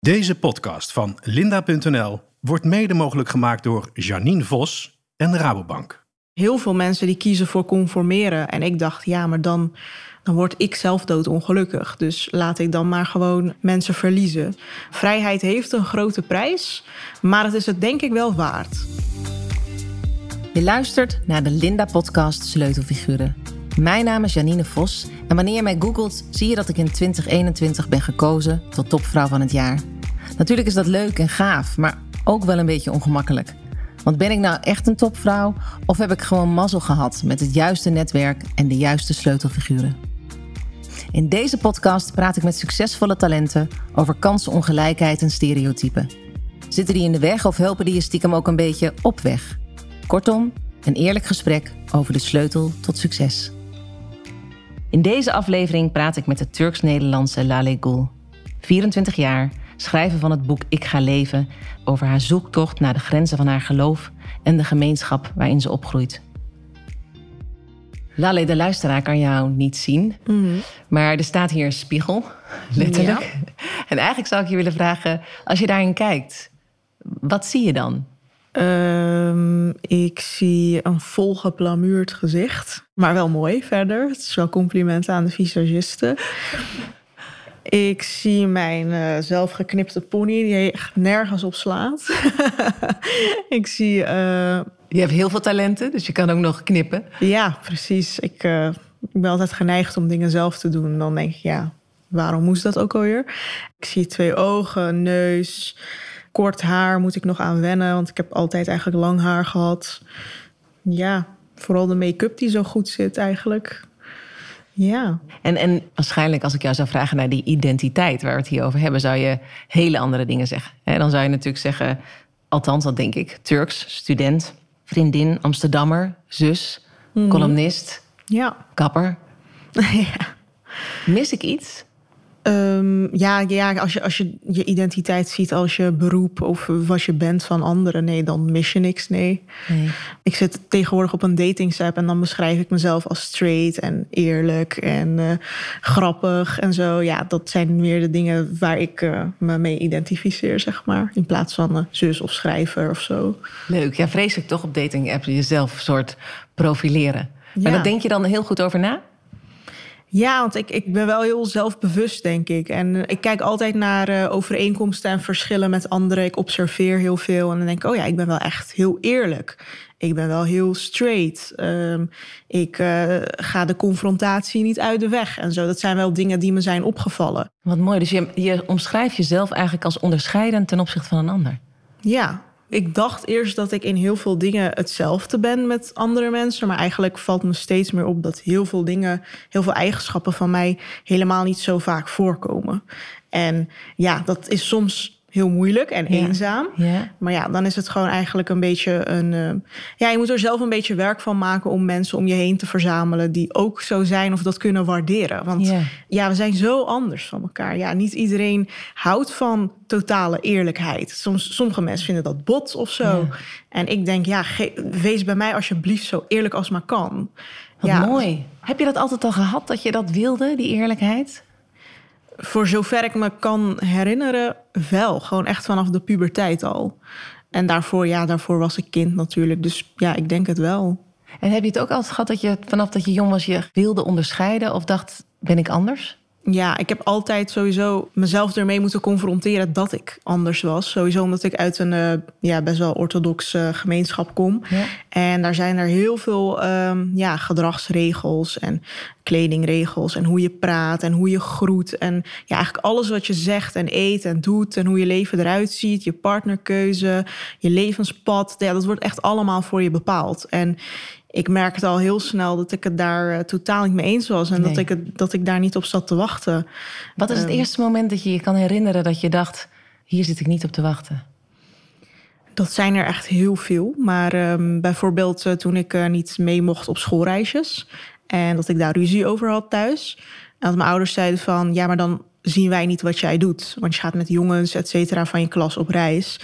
Deze podcast van Lynda.nl wordt mede mogelijk gemaakt door Janine Vos en Rabobank. Heel veel mensen die kiezen voor conformeren. En ik dacht, ja, maar dan word ik zelf doodongelukkig. Dus laat ik dan maar gewoon mensen verliezen. Vrijheid heeft een grote prijs, maar het is het denk ik wel waard. Je luistert naar de Lynda-podcast Sleutelfiguren. Mijn naam is Janine Vos en wanneer je mij googelt, zie je dat ik in 2021 ben gekozen tot topvrouw van het jaar. Natuurlijk is dat leuk en gaaf, maar ook wel een beetje ongemakkelijk. Want ben ik nou echt een topvrouw of heb ik gewoon mazzel gehad met het juiste netwerk en de juiste sleutelfiguren? In deze podcast praat ik met succesvolle talenten over kansenongelijkheid en stereotypen. Zitten die in de weg of helpen die je stiekem ook een beetje op weg? Kortom, een eerlijk gesprek over de sleutel tot succes. In deze aflevering praat ik met de Turks-Nederlandse Lale Gül. 24 jaar, schrijver van het boek Ik ga leven, over haar zoektocht naar de grenzen van haar geloof en de gemeenschap waarin ze opgroeit. Lale, de luisteraar kan jou niet zien, maar er staat hier een spiegel, letterlijk. Ja. En eigenlijk zou ik je willen vragen, als je daarin kijkt, wat zie je dan? Ik zie een volgeplamuurd gezicht, maar wel mooi verder. Het is wel complimenten aan de visagiste. Ik zie mijn zelfgeknipte pony die echt nergens op slaat. Ik zie... Je hebt heel veel talenten, dus je kan ook nog knippen. Ja, precies. Ik ben altijd geneigd om dingen zelf te doen. Dan denk ik, ja, waarom moest dat ook alweer? Ik zie 2 ogen, neus... Kort haar moet ik nog aan wennen, want ik heb altijd eigenlijk lang haar gehad. Ja, vooral de make-up die zo goed zit eigenlijk. Ja. En waarschijnlijk als ik jou zou vragen naar die identiteit waar we het hier over hebben, zou je hele andere dingen zeggen. Dan zou je natuurlijk zeggen, althans dat denk ik, Turks, student, vriendin, Amsterdammer, zus, columnist, ja. Kapper. Ja. Mis ik iets? Ja, als je je identiteit ziet als je beroep of wat je bent van anderen, nee, dan mis je niks, nee. Ik zit tegenwoordig op een datingsapp en dan beschrijf ik mezelf als straight en eerlijk en grappig en zo. Ja, dat zijn meer de dingen waar ik me mee identificeer, zeg maar. In plaats van zus of schrijver of zo. Leuk, ja, vreselijk toch op dating-apps jezelf soort profileren. Maar Ja. daar denk je dan heel goed over na? Ja, want ik ben wel heel zelfbewust, denk ik. En ik kijk altijd naar overeenkomsten en verschillen met anderen. Ik observeer heel veel en dan denk ik, oh ja, ik ben wel echt heel eerlijk. Ik ben wel heel straight. Ik ga de confrontatie niet uit de weg en zo. Dat zijn wel dingen die me zijn opgevallen. Wat mooi, dus je omschrijft jezelf eigenlijk als onderscheidend ten opzichte van een ander. Ja. Ik dacht eerst dat ik in heel veel dingen hetzelfde ben met andere mensen. Maar eigenlijk valt me steeds meer op dat heel veel dingen, heel veel eigenschappen van mij helemaal niet zo vaak voorkomen. En ja, dat is soms heel moeilijk en eenzaam. Ja. Maar ja, dan is het gewoon eigenlijk een beetje een... je moet er zelf een beetje werk van maken om mensen om je heen te verzamelen die ook zo zijn of dat kunnen waarderen. Want we zijn zo anders van elkaar. Ja, niet iedereen houdt van totale eerlijkheid. Sommige mensen vinden dat bot of zo. Ja. En ik denk, wees bij mij alsjeblieft zo eerlijk als maar kan. Wat mooi. Heb je dat altijd al gehad, dat je dat wilde, die eerlijkheid? Voor zover ik me kan herinneren, wel. Gewoon echt vanaf de puberteit al. En daarvoor was ik kind natuurlijk. Dus ja, ik denk het wel. En heb je het ook altijd gehad dat je vanaf dat je jong was je wilde onderscheiden of dacht, ben ik anders? Ja, ik heb altijd sowieso mezelf ermee moeten confronteren dat ik anders was. Sowieso omdat ik uit een best wel orthodoxe gemeenschap kom. Ja. En daar zijn er heel veel gedragsregels en kledingregels en hoe je praat en hoe je groet. En ja, eigenlijk alles wat je zegt en eet en doet en hoe je leven eruit ziet. Je partnerkeuze, je levenspad. Ja, dat wordt echt allemaal voor je bepaald. En ik merkte al heel snel dat ik het daar totaal niet mee eens was. En dat ik daar niet op zat te wachten. Wat is het eerste moment dat je je kan herinneren dat je dacht, hier zit ik niet op te wachten? Dat zijn er echt heel veel. Maar bijvoorbeeld toen ik niet mee mocht op schoolreisjes. En dat ik daar ruzie over had thuis. En dat mijn ouders zeiden van, ja, maar dan zien wij niet wat jij doet. Want je gaat met jongens, et cetera, van je klas op reis.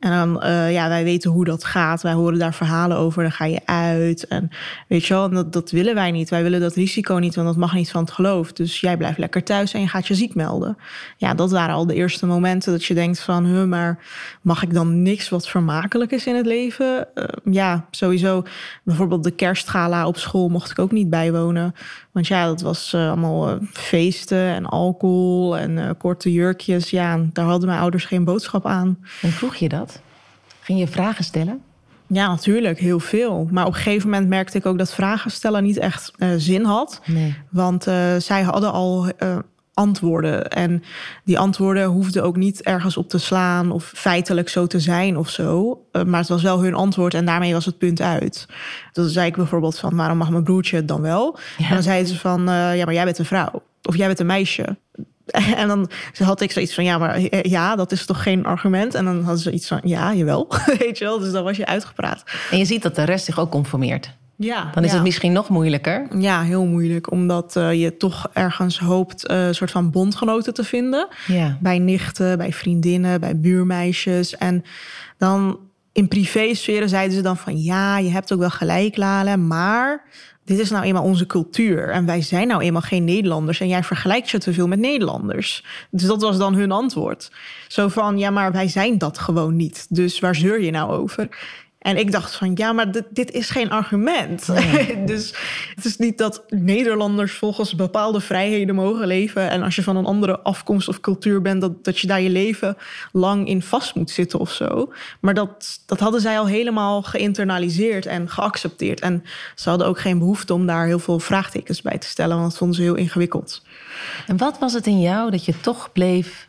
En dan, wij weten hoe dat gaat. Wij horen daar verhalen over, dan ga je uit. En weet je wel, dat willen wij niet. Wij willen dat risico niet, want dat mag niet van het geloof. Dus jij blijft lekker thuis en je gaat je ziek melden. Ja, dat waren al de eerste momenten dat je denkt van... maar mag ik dan niks wat vermakelijk is in het leven? Sowieso. Bijvoorbeeld de kerstgala op school mocht ik ook niet bijwonen. Want ja, dat was allemaal feesten en alcohol en korte jurkjes. Ja, daar hadden mijn ouders geen boodschap aan. En vroeg je dat? Ging je vragen stellen? Ja, natuurlijk, heel veel. Maar op een gegeven moment merkte ik ook dat vragen stellen niet echt zin had. Nee. Want zij hadden al antwoorden. En die antwoorden hoefden ook niet ergens op te slaan of feitelijk zo te zijn of zo. Maar het was wel hun antwoord en daarmee was het punt uit. Dan zei ik bijvoorbeeld van, waarom mag mijn broertje het dan wel? Ja. En dan zeiden ze van, maar jij bent een vrouw. Of jij bent een meisje. En dan had ik zoiets van, ja, dat is toch geen argument? En dan hadden ze iets van, ja, jawel. Weet je wel, dus dan was je uitgepraat. En je ziet dat de rest zich ook conformeert. Ja, dan is het misschien nog moeilijker. Ja, heel moeilijk. Omdat je toch ergens hoopt een soort van bondgenoten te vinden. Ja. Bij nichten, bij vriendinnen, bij buurmeisjes. En dan in privésferen zeiden ze dan van... ja, je hebt ook wel gelijk, Lale, maar... dit is nou eenmaal onze cultuur. En wij zijn nou eenmaal geen Nederlanders. En jij vergelijkt je te veel met Nederlanders. Dus dat was dan hun antwoord. Zo van, ja, maar wij zijn dat gewoon niet. Dus waar zeur je nou over? En ik dacht van, ja, maar dit is geen argument. Nee. Dus het is niet dat Nederlanders volgens bepaalde vrijheden mogen leven. En als je van een andere afkomst of cultuur bent... dat je daar je leven lang in vast moet zitten of zo. Maar dat hadden zij al helemaal geïnternaliseerd en geaccepteerd. En ze hadden ook geen behoefte om daar heel veel vraagtekens bij te stellen. Want dat vonden ze heel ingewikkeld. En wat was het in jou dat je toch bleef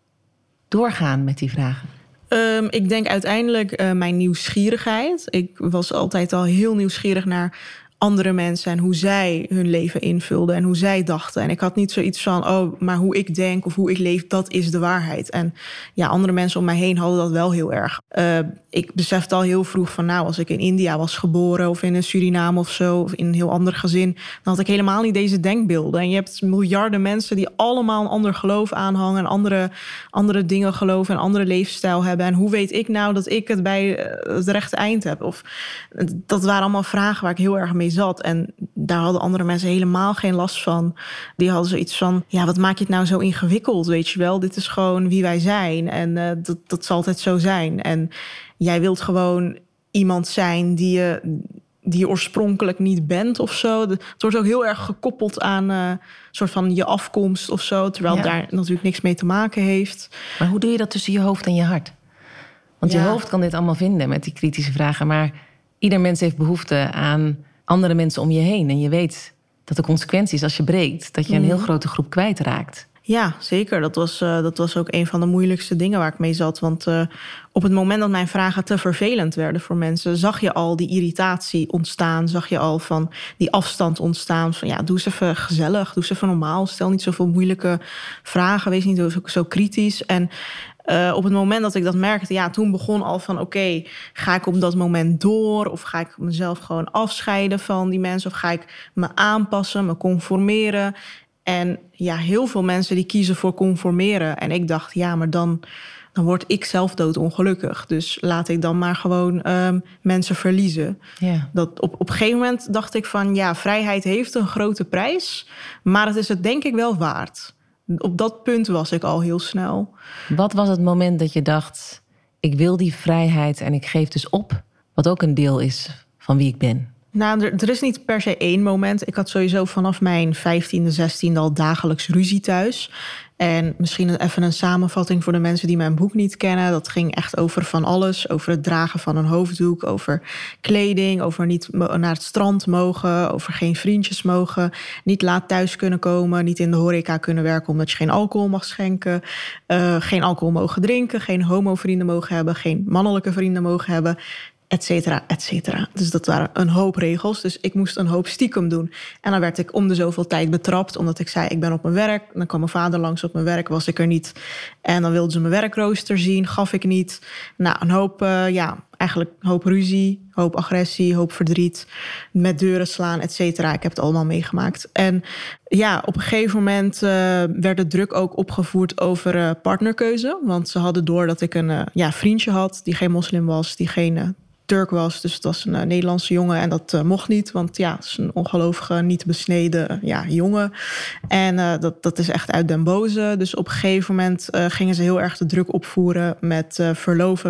doorgaan met die vragen? Ik denk uiteindelijk mijn nieuwsgierigheid. Ik was altijd al heel nieuwsgierig naar andere mensen... en hoe zij hun leven invulden en hoe zij dachten. En ik had niet zoiets van, maar hoe ik denk of hoe ik leef... dat is de waarheid. En ja, andere mensen om mij heen hadden dat wel heel erg. Ik besefte al heel vroeg van, als ik in India was geboren... of in een Suriname of zo, of in een heel ander gezin... dan had ik helemaal niet deze denkbeelden. En je hebt miljarden mensen die allemaal een ander geloof aanhangen... en andere dingen geloven en andere levensstijl hebben. En hoe weet ik nou dat ik het bij het rechte eind heb? Of, dat waren allemaal vragen waar ik heel erg mee zat. En daar hadden andere mensen helemaal geen last van. Die hadden zoiets van, wat maak je het nou zo ingewikkeld, weet je wel? Dit is gewoon wie wij zijn. En dat zal altijd zo zijn. En jij wilt gewoon iemand zijn die je oorspronkelijk niet bent of zo. Het wordt ook heel erg gekoppeld aan soort van je afkomst of zo. Terwijl het daar natuurlijk niks mee te maken heeft. Maar hoe doe je dat tussen je hoofd en je hart? Want je hoofd kan dit allemaal vinden met die kritische vragen. Maar ieder mens heeft behoefte aan andere mensen om je heen. En je weet dat de consequenties als je breekt... dat je een heel grote groep kwijtraakt. Ja, zeker. Dat was ook een van de moeilijkste dingen waar ik mee zat. Want op het moment dat mijn vragen te vervelend werden voor mensen... zag je al die irritatie ontstaan. Zag je al van die afstand ontstaan. Van doe eens even gezellig, doe eens even normaal. Stel niet zoveel moeilijke vragen. Wees niet zo kritisch. En op het moment dat ik dat merkte... toen begon al van oké, ga ik op dat moment door... of ga ik mezelf gewoon afscheiden van die mensen... of ga ik me aanpassen, me conformeren... En heel veel mensen die kiezen voor conformeren. En ik dacht, maar dan word ik zelf doodongelukkig. Dus laat ik dan maar gewoon mensen verliezen. Ja. Dat op een gegeven moment dacht ik van... vrijheid heeft een grote prijs, maar het is het denk ik wel waard. Op dat punt was ik al heel snel. Wat was het moment dat je dacht... ik wil die vrijheid en ik geef dus op... wat ook een deel is van wie ik ben? Nou, er is niet per se één moment. Ik had sowieso vanaf mijn 15e, 16e al dagelijks ruzie thuis. En misschien even een samenvatting voor de mensen die mijn boek niet kennen. Dat ging echt over van alles. Over het dragen van een hoofddoek, over kleding... over niet naar het strand mogen, over geen vriendjes mogen... niet laat thuis kunnen komen, niet in de horeca kunnen werken... omdat je geen alcohol mag schenken, geen alcohol mogen drinken... geen homo-vrienden mogen hebben, geen mannelijke vrienden mogen hebben... et cetera, et cetera. Dus dat waren een hoop regels. Dus ik moest een hoop stiekem doen. En dan werd ik om de zoveel tijd betrapt, omdat ik zei, ik ben op mijn werk. Dan kwam mijn vader langs op mijn werk, was ik er niet. En dan wilden ze mijn werkrooster zien, gaf ik niet. Nou, een hoop, eigenlijk een hoop ruzie, hoop agressie, hoop verdriet. Met deuren slaan, et cetera. Ik heb het allemaal meegemaakt. En ja, op een gegeven moment werd de druk ook opgevoerd over partnerkeuze. Want ze hadden door dat ik een vriendje had die geen moslim was, die geen Turk was. Dus het was een Nederlandse jongen en dat mocht niet. Want ja, het is een ongelovige, niet besneden jongen. En dat is echt uit den boze. Dus op een gegeven moment gingen ze heel erg de druk opvoeren met verloven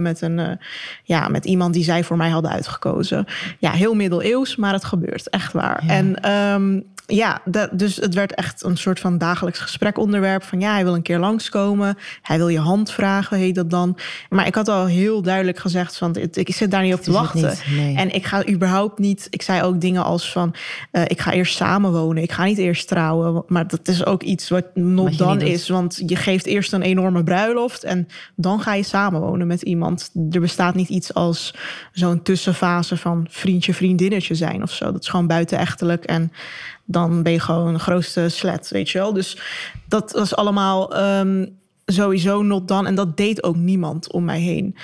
met iemand die zij voor mij hadden uitgekozen. Ja, heel middeleeuws, maar het gebeurt. Echt waar. Ja. En dus het werd echt een soort van dagelijks gesprekonderwerp. Van hij wil een keer langskomen. Hij wil je hand vragen, heet dat dan. Maar ik had al heel duidelijk gezegd van, ik zit daar niet op te wachten. Nee. En ik ga überhaupt niet. Ik zei ook dingen als van, ik ga eerst samenwonen. Ik ga niet eerst trouwen. Maar dat is ook iets wat not dan is. Want je geeft eerst een enorme bruiloft en dan ga je samenwonen met iemand. Er bestaat niet iets als zo'n tussenfase van vriendje, vriendinnetje zijn of zo. Dat is gewoon buitenechtelijk en dan ben je gewoon een grootste slet, weet je wel. Dus dat was allemaal sowieso not done. En dat deed ook niemand om mij heen.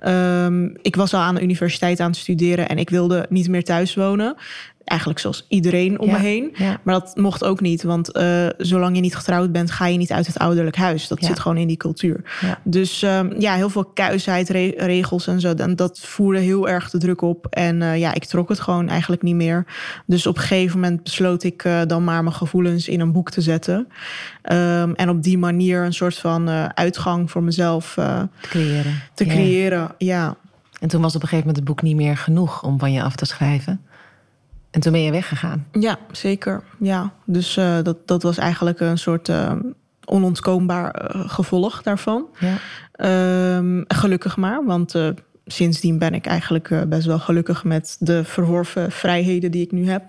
Ik was al aan de universiteit aan het studeren en ik wilde niet meer thuis wonen. Eigenlijk zoals iedereen om me heen. Ja. Maar dat mocht ook niet. Want zolang je niet getrouwd bent, ga je niet uit het ouderlijk huis. Dat zit gewoon in die cultuur. Ja. Dus heel veel kuisheid, regels en zo. En dat voerde heel erg de druk op. En ik trok het gewoon eigenlijk niet meer. Dus op een gegeven moment besloot ik dan maar mijn gevoelens in een boek te zetten. En op die manier een soort van uitgang voor mezelf te creëren. Ja. En toen was op een gegeven moment het boek niet meer genoeg om van je af te schrijven. En toen ben je weggegaan. Ja, zeker. Ja. Dus dat was eigenlijk een soort onontkoombaar gevolg daarvan. Ja. Gelukkig maar, want sindsdien ben ik eigenlijk best wel gelukkig met de verworven vrijheden die ik nu heb.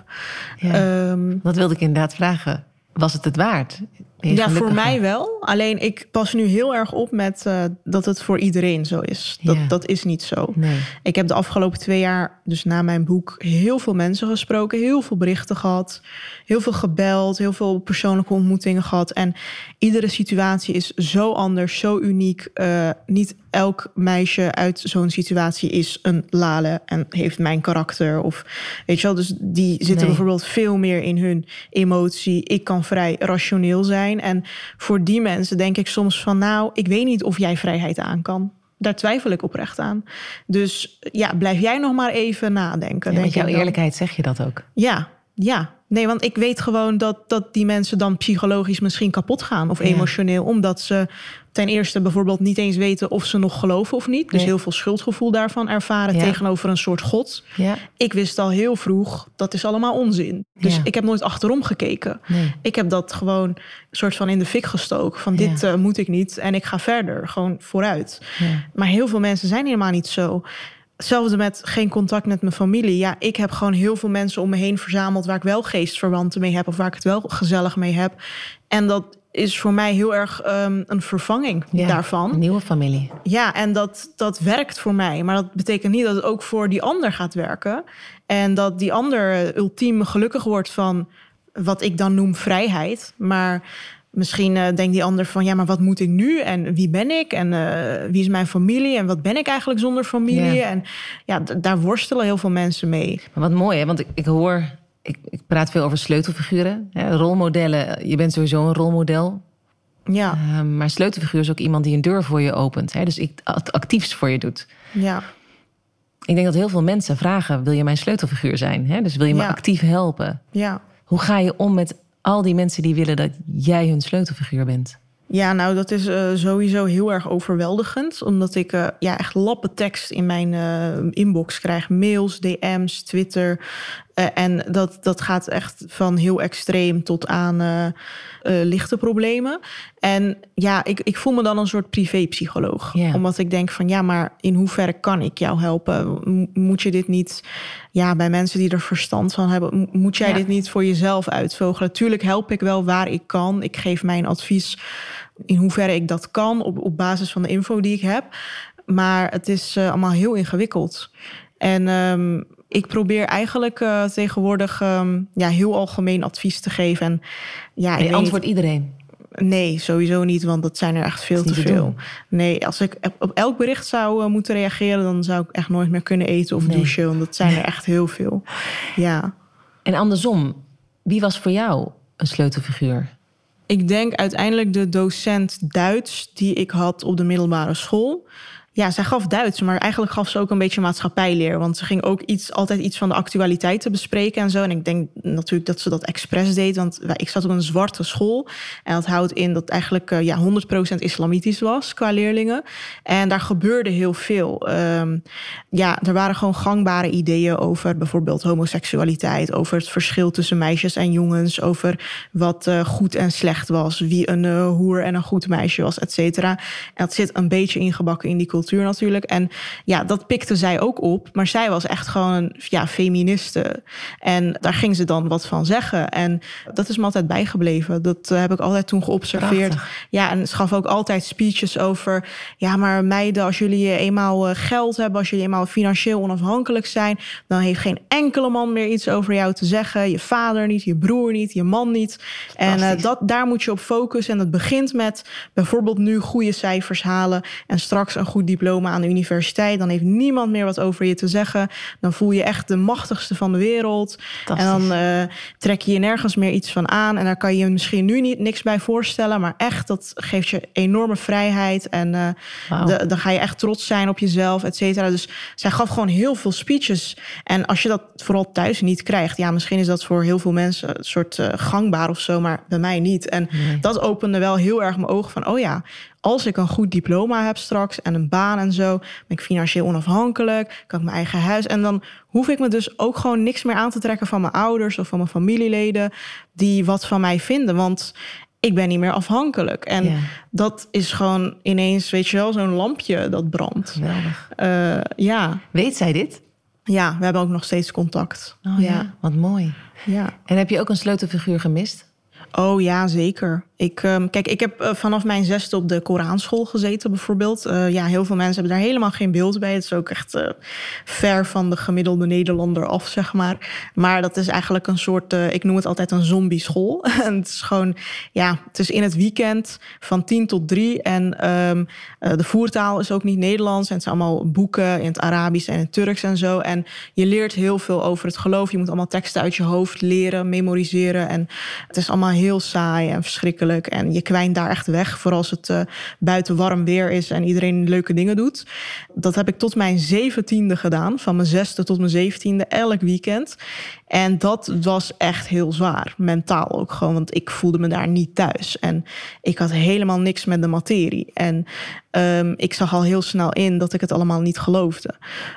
Ja. Dat wilde ik inderdaad vragen. Was het waard? Ja, voor mij wel. Alleen ik pas nu heel erg op met dat het voor iedereen zo is. Dat is niet zo. Nee. Ik heb de afgelopen 2 jaar, dus na mijn boek, heel veel mensen gesproken. Heel veel berichten gehad. Heel veel gebeld. Heel veel persoonlijke ontmoetingen gehad. En iedere situatie is zo anders, zo uniek. Niet elk meisje uit zo'n situatie is een Lale en heeft mijn karakter. Of weet je wel, dus die zitten bijvoorbeeld veel meer in hun emotie. Ik kan vrij rationeel zijn. En voor die mensen denk ik soms van, ik weet niet of jij vrijheid aan kan. Daar twijfel ik oprecht aan. Dus blijf jij nog maar even nadenken. Ja, met jouw eerlijkheid zeg je dat ook. Ja. Nee, want ik weet gewoon dat die mensen dan psychologisch misschien kapot gaan. Of emotioneel, omdat ze ten eerste bijvoorbeeld niet eens weten of ze nog geloven of niet. Dus heel veel schuldgevoel daarvan ervaren tegenover een soort God. Ja. Ik wist al heel vroeg, dat is allemaal onzin. Dus ik heb nooit achterom gekeken. Nee. Ik heb dat gewoon een soort van in de fik gestoken. Van dit moet ik niet en ik ga verder, gewoon vooruit. Ja. Maar heel veel mensen zijn helemaal niet zo. Hetzelfde met geen contact met mijn familie. Ja, ik heb gewoon heel veel mensen om me heen verzameld waar ik wel geestverwanten mee heb of waar ik het wel gezellig mee heb. En dat is voor mij heel erg een vervanging daarvan. Een nieuwe familie. Ja, en dat werkt voor mij. Maar dat betekent niet dat het ook voor die ander gaat werken. En dat die ander ultiem gelukkig wordt van wat ik dan noem vrijheid. Maar misschien denkt die ander van, maar wat moet ik nu? En wie ben ik? En wie is mijn familie? En wat ben ik eigenlijk zonder familie? Ja. En daar worstelen heel veel mensen mee. Maar wat mooi, hè? Want ik hoor, ik praat veel over sleutelfiguren. Hè? Rolmodellen, je bent sowieso een rolmodel. Ja. Maar sleutelfiguur is ook iemand die een deur voor je opent. Hè? Dus het actiefst voor je doet. Ja. Ik denk dat heel veel mensen vragen, wil je mijn sleutelfiguur zijn? Hè? Dus wil je me actief helpen? Ja. Hoe ga je om met al die mensen die willen dat jij hun sleutelfiguur bent? Ja, nou, dat is sowieso heel erg overweldigend. Omdat ik echt lappen tekst in mijn inbox krijg. Mails, DM's, Twitter. En dat gaat echt van heel extreem tot aan lichte problemen. En ik voel me dan een soort privépsycholoog. Yeah. Omdat ik denk van, maar in hoeverre kan ik jou helpen? Moet je dit niet bij mensen die er verstand van hebben, moet jij dit niet voor jezelf uitvogelen? Tuurlijk help ik wel waar ik kan. Ik geef mijn advies in hoeverre ik dat kan op basis van de info die ik heb. Maar het is allemaal heel ingewikkeld. En ik probeer eigenlijk tegenwoordig heel algemeen advies te geven. En je antwoordt iedereen? Nee, sowieso niet, want dat zijn er echt veel te veel. Nee, als ik op elk bericht zou moeten reageren, dan zou ik echt nooit meer kunnen eten of douchen. Want dat zijn er echt heel veel. Ja. En andersom, wie was voor jou een sleutelfiguur? Ik denk uiteindelijk de docent Duits die ik had op de middelbare school. Ja, zij gaf Duits, maar eigenlijk gaf ze ook een beetje maatschappijleer. Want ze ging ook altijd iets van de actualiteiten bespreken en zo. En ik denk natuurlijk dat ze dat expres deed. Want ik zat op een zwarte school. En dat houdt in dat eigenlijk 100% islamitisch was qua leerlingen. En daar gebeurde heel veel. Er waren gewoon gangbare ideeën over bijvoorbeeld homoseksualiteit. Over het verschil tussen meisjes en jongens. Over wat goed en slecht was. Wie een hoer en een goed meisje was, et cetera. En dat zit een beetje ingebakken in die cultuur natuurlijk. En ja, dat pikte zij ook op. Maar zij was echt gewoon een feministe. En daar ging ze dan wat van zeggen. En dat is me altijd bijgebleven. Dat heb ik altijd toen geobserveerd. Prachtig. Ja, en ze gaf ook altijd speeches over... ja, maar meiden, als jullie eenmaal geld hebben... als jullie eenmaal financieel onafhankelijk zijn... dan heeft geen enkele man meer iets over jou te zeggen. Je vader niet, je broer niet, je man niet. En daar moet je op focussen. En dat begint met bijvoorbeeld nu goede cijfers halen... en straks een goed diploma aan de universiteit. Dan heeft niemand meer wat over je te zeggen. Dan voel je echt de machtigste van de wereld. En dan trek je nergens meer iets van aan. En daar kan je misschien nu niks bij voorstellen. Maar echt, dat geeft je enorme vrijheid. En dan ga je echt trots zijn op jezelf, et cetera. Dus zij gaf gewoon heel veel speeches. En als je dat vooral thuis niet krijgt... ja, misschien is dat voor heel veel mensen een soort gangbaar of zo. Maar bij mij niet. En dat opende wel heel erg mijn ogen van... oh ja, als ik een goed diploma heb straks en een baan en zo... ben ik financieel onafhankelijk, kan ik mijn eigen huis... en dan hoef ik me dus ook gewoon niks meer aan te trekken... van mijn ouders of van mijn familieleden... die wat van mij vinden, want ik ben niet meer afhankelijk. En dat is gewoon ineens, weet je wel, zo'n lampje dat brandt. Geweldig. Ja. Weet zij dit? Ja, we hebben ook nog steeds contact. Oh ja, wat mooi. Ja. En heb je ook een sleutelfiguur gemist? Oh ja, zeker. Ik heb vanaf mijn 6e op de Koranschool gezeten bijvoorbeeld. Heel veel mensen hebben daar helemaal geen beeld bij. Het is ook echt ver van de gemiddelde Nederlander af, zeg maar. Maar dat is eigenlijk een soort, ik noem het altijd een zombie-school. En het is gewoon, het is in het weekend van 10 tot 3. En de voertaal is ook niet Nederlands. En het zijn allemaal boeken in het Arabisch en in het Turks en zo. En je leert heel veel over het geloof. Je moet allemaal teksten uit je hoofd leren, memoriseren. En het is allemaal heel saai en verschrikkelijk. En je kwijnt daar echt weg, vooral als het buiten warm weer is en iedereen leuke dingen doet. Dat heb ik tot mijn 17e gedaan, van mijn 6e tot mijn 17e, elk weekend. En dat was echt heel zwaar, mentaal ook gewoon, want ik voelde me daar niet thuis. En ik had helemaal niks met de materie. En ik zag al heel snel in dat ik het allemaal niet geloofde.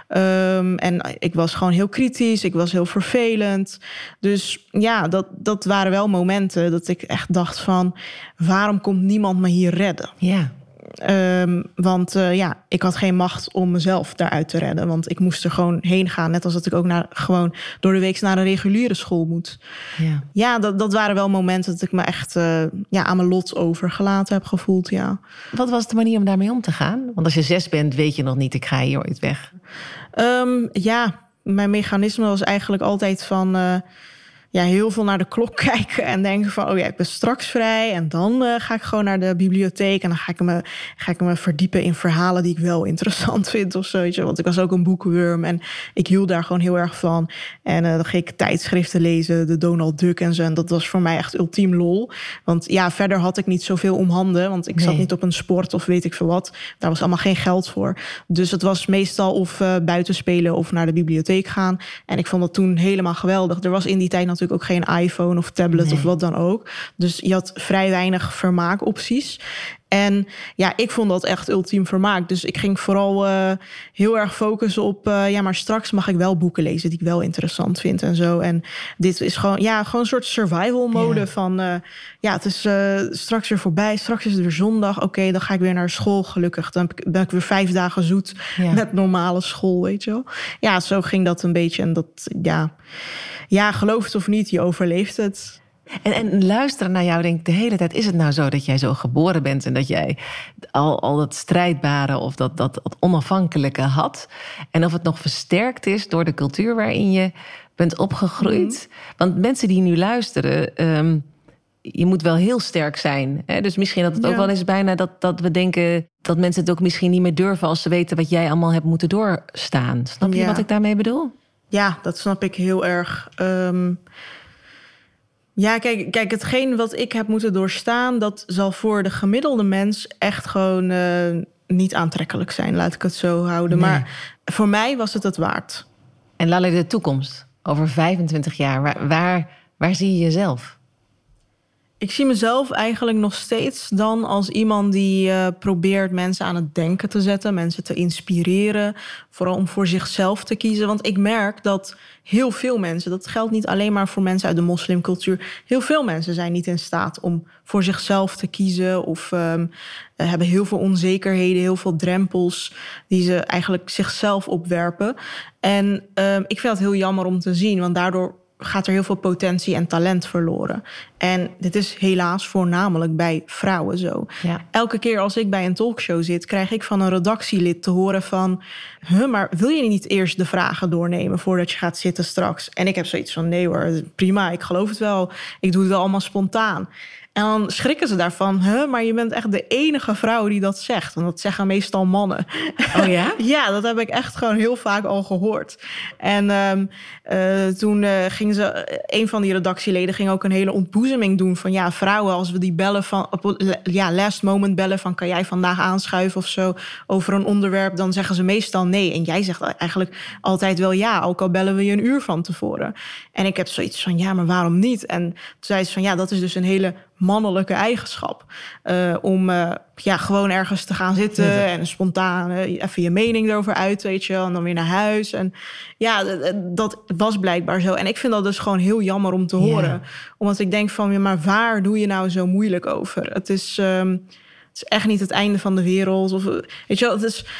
En ik was gewoon heel kritisch, ik was heel vervelend. Dus ja, dat waren wel momenten dat ik echt dacht van... waarom komt niemand me hier redden? Ja. Want ik had geen macht om mezelf daaruit te redden. Want ik moest er gewoon heen gaan. Net als dat ik ook gewoon door de week naar een reguliere school moet. Ja, dat waren wel momenten dat ik me echt aan mijn lot overgelaten heb gevoeld. Ja. Wat was de manier om daarmee om te gaan? Want als je 6 bent, weet je nog niet, ik ga hier ooit weg. Mijn mechanisme was eigenlijk altijd van... heel veel naar de klok kijken en denken van... ik ben straks vrij en dan ga ik gewoon naar de bibliotheek... en dan ga ik me verdiepen in verhalen die ik wel interessant vind of zo. Weet je? Want ik was ook een boekenworm en ik hield daar gewoon heel erg van. En dan ging ik tijdschriften lezen, de Donald Duck en zo. En dat was voor mij echt ultiem lol. Want verder had ik niet zoveel om handen... want ik zat niet op een sport of weet ik veel wat. Daar was allemaal geen geld voor. Dus het was meestal of buiten spelen of naar de bibliotheek gaan. En ik vond dat toen helemaal geweldig. Er was in die tijd natuurlijk ook geen iPhone of tablet of wat dan ook. Dus je had vrij weinig vermaakopties. En ik vond dat echt ultiem vermaak. Dus ik ging vooral heel erg focussen op... maar straks mag ik wel boeken lezen die ik wel interessant vind en zo. En dit is gewoon een soort survival mode van... het is straks weer voorbij, straks is het weer zondag. Oké, dan ga ik weer naar school, gelukkig. Dan ben ik weer 5 dagen zoet met normale school, weet je wel. Ja, zo ging dat een beetje. En dat, geloof het of niet, je overleeft het. En luisteren naar jou, denk ik de hele tijd... is het nou zo dat jij zo geboren bent... en dat jij al dat strijdbare of dat onafhankelijke had... en of het nog versterkt is door de cultuur waarin je bent opgegroeid? Want mensen die nu luisteren... je moet wel heel sterk zijn. Hè? Dus misschien dat het ook wel eens bijna dat we denken... dat mensen het ook misschien niet meer durven... als ze weten wat jij allemaal hebt moeten doorstaan. Snap je wat ik daarmee bedoel? Ja, dat snap ik heel erg. Ja, kijk, hetgeen wat ik heb moeten doorstaan... dat zal voor de gemiddelde mens echt gewoon niet aantrekkelijk zijn. Laat ik het zo houden. Nee. Maar voor mij was het waard. En Lale, de toekomst, over 25 jaar, waar zie je jezelf? Ik zie mezelf eigenlijk nog steeds dan als iemand die probeert mensen aan het denken te zetten. Mensen te inspireren. Vooral om voor zichzelf te kiezen. Want ik merk dat heel veel mensen, dat geldt niet alleen maar voor mensen uit de moslimcultuur. Heel veel mensen zijn niet in staat om voor zichzelf te kiezen. Of hebben heel veel onzekerheden, heel veel drempels die ze eigenlijk zichzelf opwerpen. En ik vind dat heel jammer om te zien, want daardoor gaat er heel veel potentie en talent verloren. En dit is helaas voornamelijk bij vrouwen zo. Ja. Elke keer als ik bij een talkshow zit, krijg ik van een redactielid te horen van... maar wil je niet eerst de vragen doornemen voordat je gaat zitten straks? En ik heb zoiets van, nee hoor, prima, ik geloof het wel. Ik doe het wel allemaal spontaan. En dan schrikken ze daarvan, maar je bent echt de enige vrouw die dat zegt. Want dat zeggen meestal mannen. Oh ja? Ja, dat heb ik echt gewoon heel vaak al gehoord. En toen ging een van die redactieleden ging ook een hele ontboezeming doen van ja, vrouwen, als we die bellen van last moment bellen van kan jij vandaag aanschuiven of zo over een onderwerp, dan zeggen ze meestal nee. En jij zegt eigenlijk altijd wel ja, ook al bellen we je een uur van tevoren. En ik heb zoiets van ja, maar waarom niet? En toen zei ze van ja, dat is dus een hele mannelijke eigenschap. Om gewoon ergens te gaan zitten en spontaan even je mening erover uit, weet je wel, en dan weer naar huis. En ja, dat was blijkbaar zo. En ik vind dat dus gewoon heel jammer om te horen. Omdat ik denk van, ja, maar waar doe je nou zo moeilijk over? Het is echt niet het einde van de wereld. Of, weet je wel, het is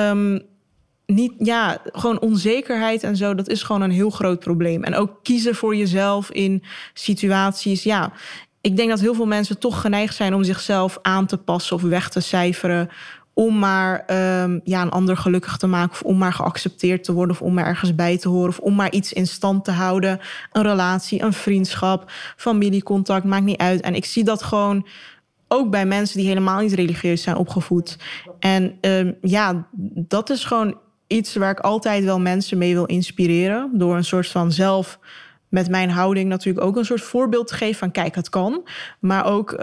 niet, ja, gewoon onzekerheid en zo, dat is gewoon een heel groot probleem. En ook kiezen voor jezelf in situaties, ja. Ik denk dat heel veel mensen toch geneigd zijn om zichzelf aan te passen of weg te cijferen, om maar een ander gelukkig te maken, of om maar geaccepteerd te worden, of om maar ergens bij te horen, of om maar iets in stand te houden. Een relatie, een vriendschap, familiecontact, maakt niet uit. En ik zie dat gewoon ook bij mensen die helemaal niet religieus zijn opgevoed. En dat is gewoon iets waar ik altijd wel mensen mee wil inspireren, door een soort van zelf met mijn houding natuurlijk ook een soort voorbeeld te geven van kijk, het kan. Maar ook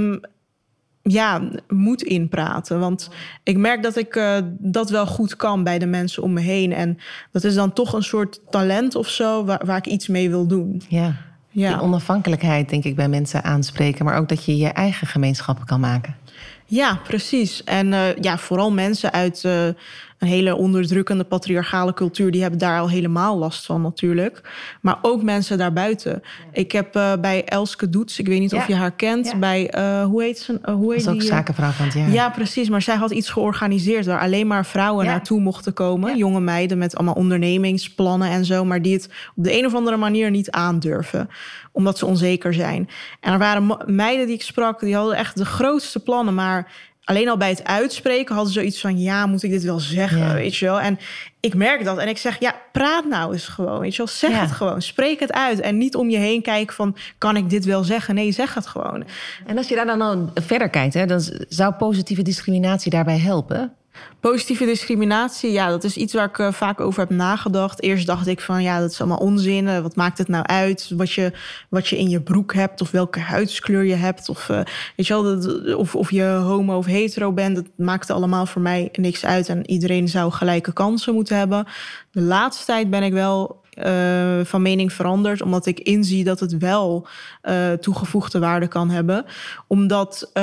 moed inpraten. Want ik merk dat ik dat wel goed kan bij de mensen om me heen. En dat is dan toch een soort talent of zo waar ik iets mee wil doen. Ja. Die onafhankelijkheid denk ik bij mensen aanspreken, maar ook dat je je eigen gemeenschappen kan maken. Ja, precies. En vooral mensen uit een hele onderdrukkende patriarchale cultuur, die hebben daar al helemaal last van natuurlijk. Maar ook mensen daarbuiten. Ja. Ik heb bij Elske Doets, ik weet niet of je haar kent, bij, hoe heet ze? Dat is ook zakenvrouw van het jaar. Ja, precies. Maar zij had iets georganiseerd waar alleen maar vrouwen naartoe mochten komen. Ja. Jonge meiden met allemaal ondernemingsplannen en zo, maar die het op de een of andere manier niet aandurven, omdat ze onzeker zijn. En er waren meiden die ik sprak, die hadden echt de grootste plannen, maar alleen al bij het uitspreken hadden ze zoiets van, ja, moet ik dit wel zeggen, weet je wel? En ik merk dat en ik zeg, ja, praat nou eens gewoon, weet je wel? Zeg het gewoon, spreek het uit. En niet om je heen kijken van, kan ik dit wel zeggen? Nee, zeg het gewoon. En als je daar dan verder kijkt, hè, dan zou positieve discriminatie daarbij helpen? Positieve discriminatie, ja, dat is iets waar ik vaak over heb nagedacht. Eerst dacht ik van, ja, dat is allemaal onzin. Wat maakt het nou uit wat je in je broek hebt of welke huidskleur je hebt? Of, weet je wel, of je homo of hetero bent, dat maakte allemaal voor mij niks uit. En iedereen zou gelijke kansen moeten hebben. De laatste tijd ben ik wel van mening veranderd, omdat ik inzie dat het wel toegevoegde waarde kan hebben. Omdat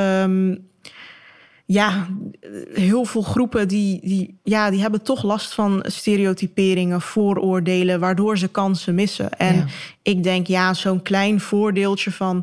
heel veel groepen die hebben toch last van stereotyperingen, vooroordelen, waardoor ze kansen missen. En ik denk, zo'n klein voordeeltje van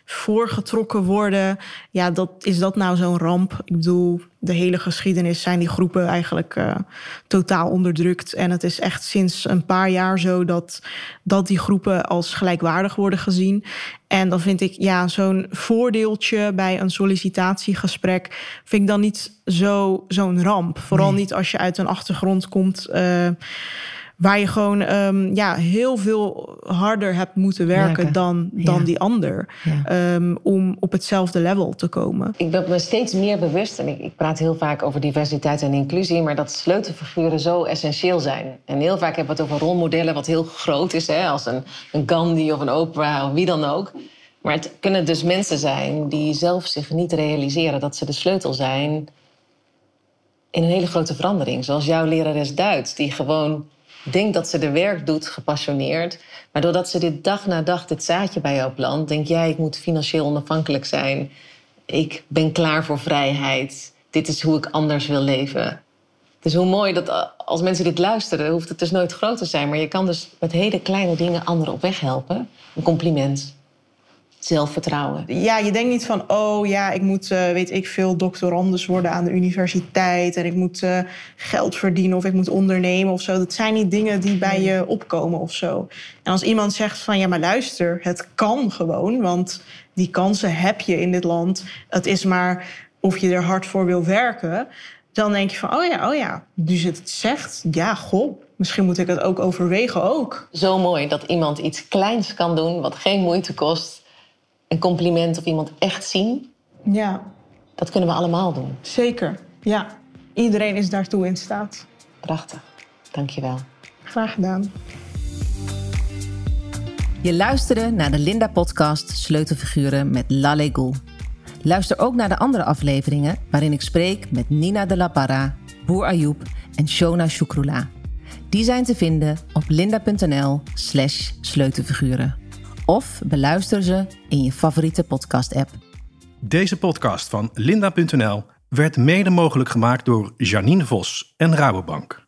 voorgetrokken worden. Ja, is dat nou zo'n ramp? Ik bedoel, de hele geschiedenis zijn die groepen eigenlijk totaal onderdrukt. En het is echt sinds een paar jaar zo dat die groepen als gelijkwaardig worden gezien. En dan vind ik, zo'n voordeeltje bij een sollicitatiegesprek vind ik dan niet zo'n ramp. Vooral niet als je uit een achtergrond komt waar je gewoon heel veel harder hebt moeten werken dan die ander. Ja. Om op hetzelfde level te komen. Ik ben me steeds meer bewust, en ik praat heel vaak over diversiteit en inclusie, maar dat sleutelfiguren zo essentieel zijn. En heel vaak hebben we het over rolmodellen wat heel groot is, als een Gandhi of een Oprah of wie dan ook. Maar het kunnen dus mensen zijn die zelf zich niet realiseren dat ze de sleutel zijn in een hele grote verandering. Zoals jouw lerares Duits, die gewoon denkt dat ze de werk doet, gepassioneerd. Maar doordat ze dit dag na dag dit zaadje bij jou plant, denk jij, ik moet financieel onafhankelijk zijn. Ik ben klaar voor vrijheid. Dit is hoe ik anders wil leven. Het is hoe mooi dat als mensen dit luisteren, hoeft het dus nooit groot te zijn. Maar je kan dus met hele kleine dingen anderen op weg helpen. Een compliment. Zelfvertrouwen. Ja, je denkt niet van, ik moet, doctorandus worden aan de universiteit en ik moet geld verdienen of ik moet ondernemen of zo. Dat zijn niet dingen die bij je opkomen of zo. En als iemand zegt van, maar luister, het kan gewoon, want die kansen heb je in dit land. Het is maar of je er hard voor wil werken. Dan denk je van, nu ze het zegt, misschien moet ik het ook overwegen ook. Zo mooi dat iemand iets kleins kan doen wat geen moeite kost. Een compliment of iemand echt zien. Ja. Dat kunnen we allemaal doen. Zeker, ja. Iedereen is daartoe in staat. Prachtig. Dank je wel. Graag gedaan. Je luisterde naar de Linda-podcast Sleutelfiguren met Laleh Gül. Luister ook naar de andere afleveringen waarin ik spreek met Nina de la Parra, Boer Ayoub en Shona Shukrullah. Die zijn te vinden op linda.nl/sleutelfiguren. Of beluister ze in je favoriete podcast-app. Deze podcast van Linda.nl werd mede mogelijk gemaakt door Janine Vos en Rabobank.